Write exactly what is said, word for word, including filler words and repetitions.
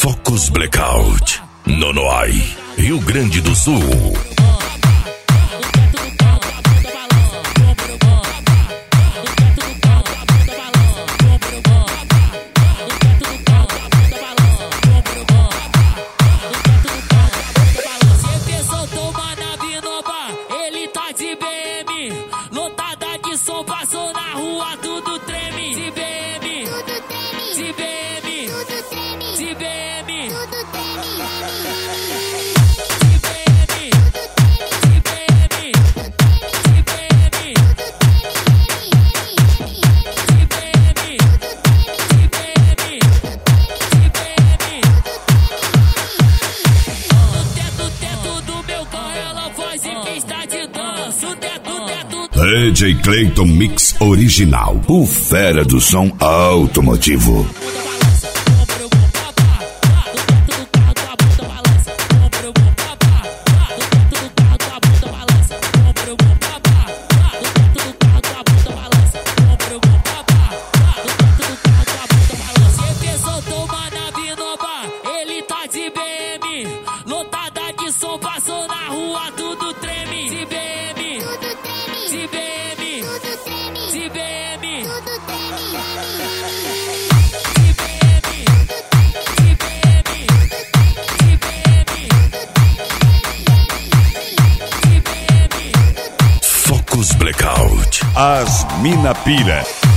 Focus Blackout, Nonoai, Rio Grande do Sul. Lotada de som, passou na rua, tudo treme. De B M, de B M, de B M, de B M, de B M, de B M, de B M, de B M. No teto, teto do meu carro, ela faz em pista de dança. O teto, teto. D J Clayton Mix Original, o fera do som automotivo. Ele tá de B M, lotada de som, passou na rua, tudo treme. De B M, de B M, de B M, de B M, de B M, de B M, de B M. Focus Blackout. As Mina Pira.